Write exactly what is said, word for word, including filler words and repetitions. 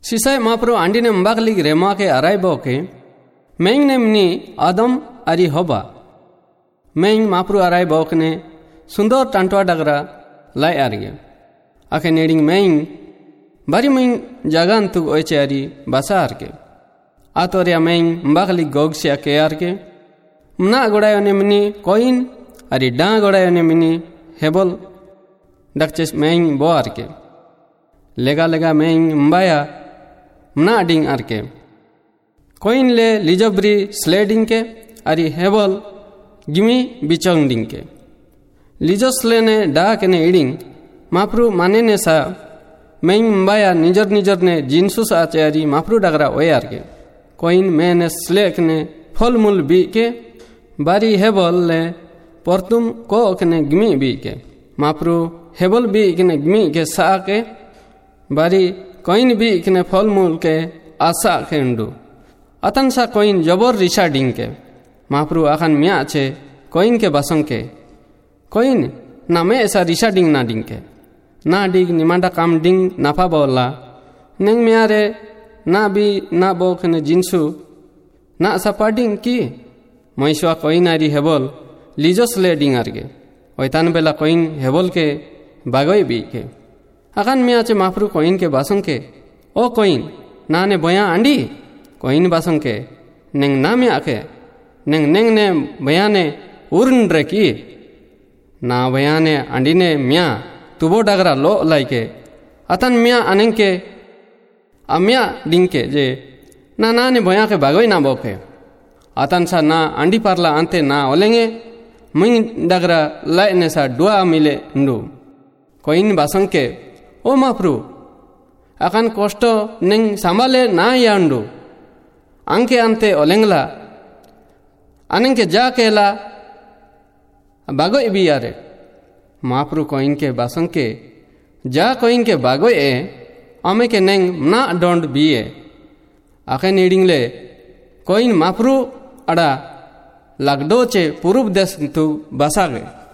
Sisai mapro andine mbaklig rema ke arai boke meng nemni adam ari hoba meng mapro arai bokne sundor tantwa dagra lai arge ake neding meng bari meng jagan tu oiche ari basa arge atoria meng mbaklig gogsia ke arge mna godayone mini coin ari da godayone mini hebol dakches meng bo arge lega lega meng mbaya mna ding arke coin le lijabri sliding ke ari hebol gimi bichong ding ke lijosle ne da kene iding mapru mane ne sa meng mbaya nijar nijar ne jinsus ache ari mapru dagra oy arke coin mene slek ne folmul bi ke bari hebol le portum ko kene gimi bi ke mapru hebol bi kene gimi ke sa ke bari coin bi kene folmul ke asa kendu atan sa coin jabor risha ding ke mapru akan mia che coin ke basong ke coin na me esa risha ding na ding ke na dig nimanda kam ding na pa bola neng miare na bi na bo kene jinsu na sa pading ki moiswa coin ari hebol lijos le ding arge oitan bela coin hebol ke bagoi bi ke akan mia che mapru coin ke basong ke o coin na ne boya andi coin basong ke neng na mia ke neng neng ne boya ne urn re ki na boya ne andi ne mia tubo dagra lo laike atan mia aneng ke amya ding ke je na na ne boya ke bagoi na boke atan sa na andi parla ante na olenge ming dagra lai ne sa dua mile ndu coin basong ke o mapru akan kosto neng samale na yandu angke ante olengla anengke ja kela bagoi biare mapru coin ke basong ke ja coin ke bagoi e ame ke neng na dond biye ake neding le coin mapru ada lagdo che purub des tu basage